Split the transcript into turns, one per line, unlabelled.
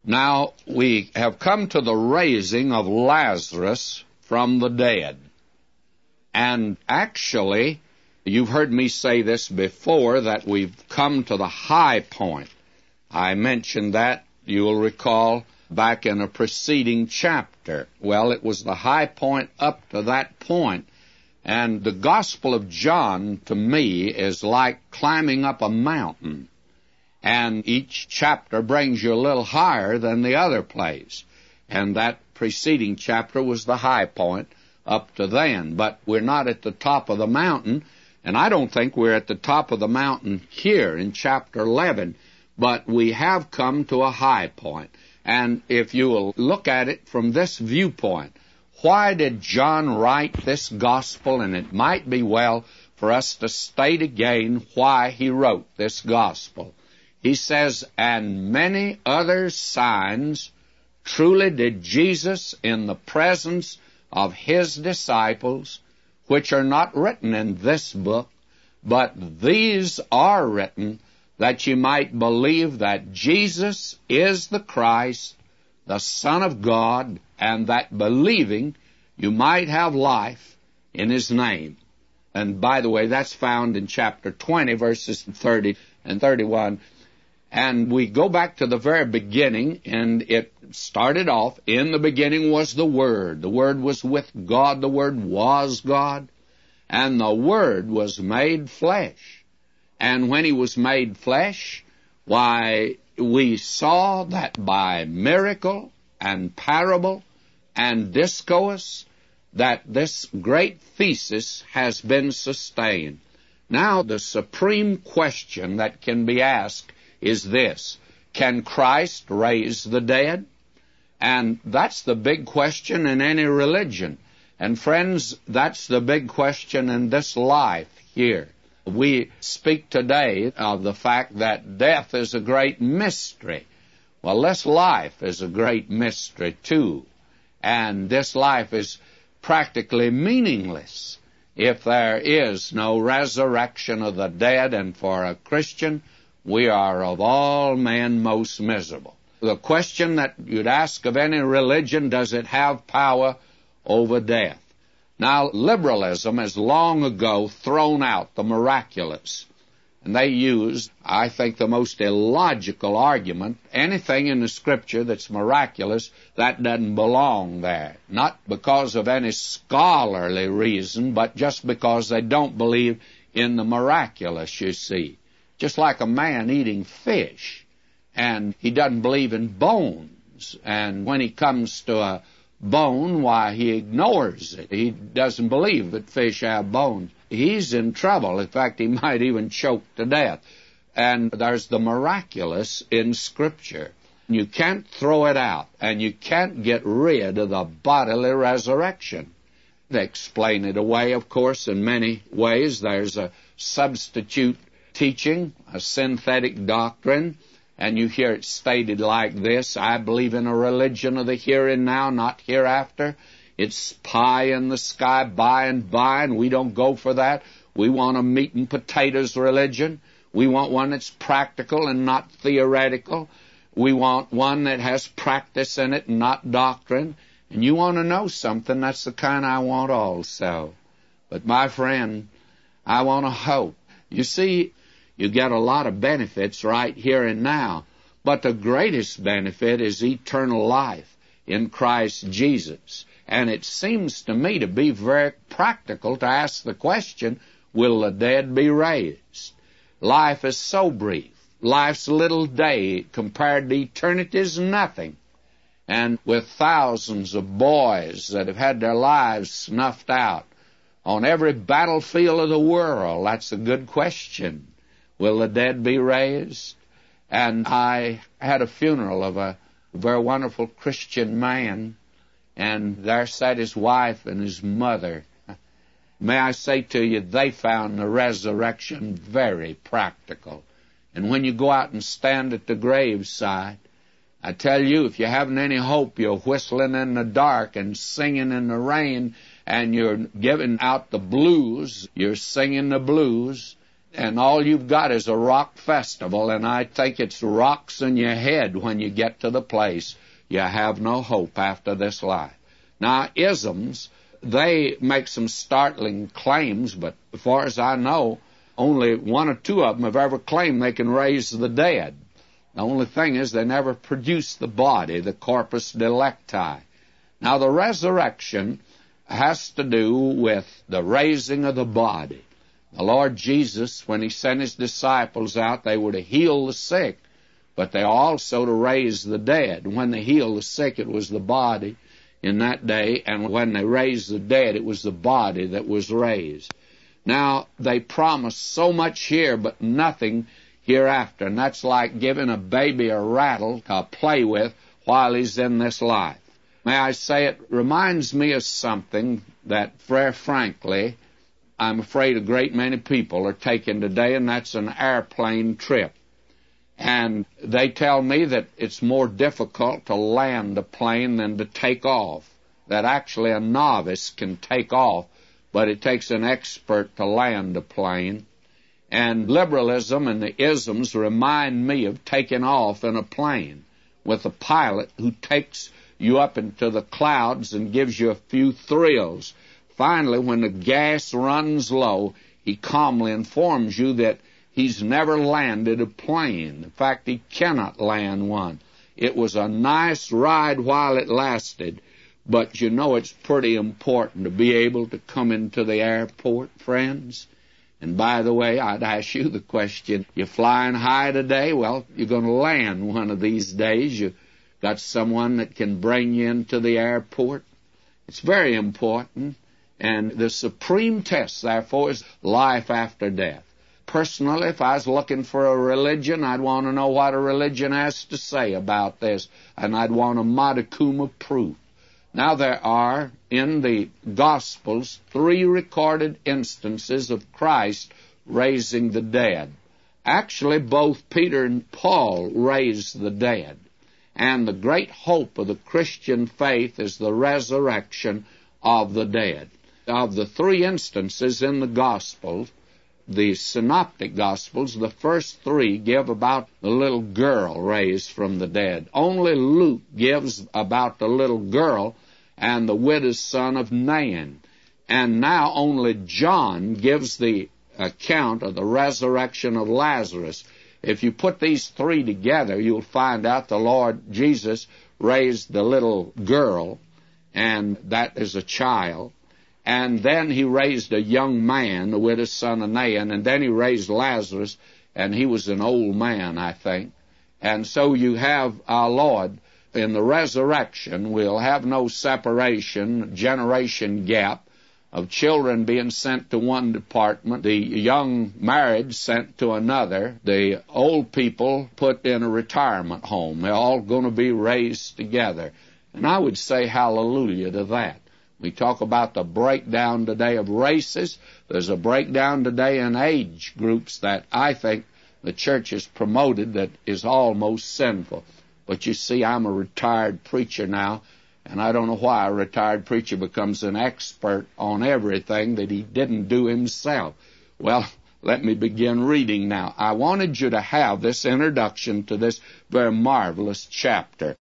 Now, we have come to the raising of Lazarus from the dead. And actually, you've heard me say this before, that we've come to the high point. I mentioned that, you'll recall, back in a preceding chapter. Well, it was the high point up to that point. And the Gospel of John, to me, is like climbing up a mountain. And each chapter brings you a little higher than the other place. And that preceding chapter was the high point up to then. But we're not at the top of the mountain, and I don't think we're at the top of the mountain here in chapter 11, but we have come to a high point. And if you will look at it from this viewpoint, why did John write this gospel? And it might be well for us to state again why he wrote this gospel. He says, "And many other signs truly did Jesus in the presence of his disciples, which are not written in this book, but these are written, that you might believe that Jesus is the Christ, the Son of God, and that believing you might have life in his name." And by the way, that's found in chapter 20, verses 30 and 31. And we go back to the very beginning, and it started off, in the beginning was the Word. The Word was with God. The Word was God. And the Word was made flesh. And when he was made flesh, why, we saw that by miracle and parable and discourse that this great thesis has been sustained. Now, the supreme question that can be asked is this: can Christ raise the dead? And that's the big question in any religion. And friends, that's the big question in this life here. We speak today of the fact that death is a great mystery. Well, this life is a great mystery too. And this life is practically meaningless if there is no resurrection of the dead. And for a Christian, we are of all men most miserable. The question that you'd ask of any religion, does it have power over death? Now, liberalism has long ago thrown out the miraculous. And they used, I think, the most illogical argument. Anything in the Scripture that's miraculous, that doesn't belong there. Not because of any scholarly reason, but just because they don't believe in the miraculous, you see. Just like a man eating fish, and he doesn't believe in bones. And when he comes to a bone, why, he ignores it. He doesn't believe that fish have bones. He's in trouble. In fact, he might even choke to death. And there's the miraculous in Scripture. You can't throw it out, and you can't get rid of the bodily resurrection. They explain it away, of course, in many ways. There's a substitute teaching, a synthetic doctrine, and you hear it stated like this: I believe in a religion of the here and now, not hereafter. It's pie in the sky by and by, and we don't go for that. We want a meat and potatoes religion. We want one that's practical and not theoretical. We want one that has practice in it and not doctrine. And you want to know something, that's the kind I want also. But my friend, I want to hope. You see, you get a lot of benefits right here and now, but the greatest benefit is eternal life in Christ Jesus. And it seems to me to be very practical to ask the question, will the dead be raised? Life is so brief. Life's little day compared to eternity is nothing. And with thousands of boys that have had their lives snuffed out on every battlefield of the world, that's a good question. Will the dead be raised? And I had a funeral of a very wonderful Christian man, and there sat his wife and his mother. May I say to you, they found the resurrection very practical. And when you go out and stand at the graveside, I tell you, if you haven't any hope, you're whistling in the dark and singing in the rain, and you're giving out the blues, you're singing the blues, and all you've got is a rock festival, and I think it's rocks in your head when you get to the place you have no hope after this life. Now, isms, they make some startling claims, but as far as I know, only one or two of them have ever claimed they can raise the dead. The only thing is they never produce the body, the corpus delicti. Now, the resurrection has to do with the raising of the body. The Lord Jesus, when He sent His disciples out, they were to heal the sick, but they also to raise the dead. When they healed the sick, it was the body in that day, and when they raised the dead, it was the body that was raised. Now, they promise so much here, but nothing hereafter, and that's like giving a baby a rattle to play with while he's in this life. May I say, it reminds me of something that, very frankly, I'm afraid a great many people are taking today, and that's an airplane trip. And they tell me that it's more difficult to land a plane than to take off, that actually a novice can take off, but it takes an expert to land a plane. And liberalism and the isms remind me of taking off in a plane with a pilot who takes you up into the clouds and gives you a few thrills. Finally, when the gas runs low, he calmly informs you that he's never landed a plane. In fact, he cannot land one. It was a nice ride while it lasted, but you know it's pretty important to be able to come into the airport, friends. And by the way, I'd ask you the question, you're flying high today? Well, you're going to land one of these days. You've got someone that can bring you into the airport. It's very important. And the supreme test, therefore, is life after death. Personally, if I was looking for a religion, I'd want to know what a religion has to say about this, and I'd want a modicum of proof. Now, there are, in the Gospels, 3 recorded instances of Christ raising the dead. Actually, both Peter and Paul raised the dead. And the great hope of the Christian faith is the resurrection of the dead. Of the 3 instances in the Gospels, the Synoptic Gospels, the first 3 give about the little girl raised from the dead. Only Luke gives about the little girl and the widow's son of Nain. And now only John gives the account of the resurrection of Lazarus. If you put these 3 together, you'll find out the Lord Jesus raised the little girl, and that is a child. And then He raised a young man, the widow's son of Nain, and then He raised Lazarus, and he was an old man, I think. And so you have our Lord. In the resurrection, we'll have no separation, generation gap, of children being sent to one department, the young married sent to another, the old people put in a retirement home. They're all going to be raised together. And I would say hallelujah to that. We talk about the breakdown today of races. There's a breakdown today in age groups that I think the church has promoted that is almost sinful. But you see, I'm a retired preacher now, and I don't know why a retired preacher becomes an expert on everything that he didn't do himself. Well, let me begin reading now. I wanted you to have this introduction to this very marvelous chapter.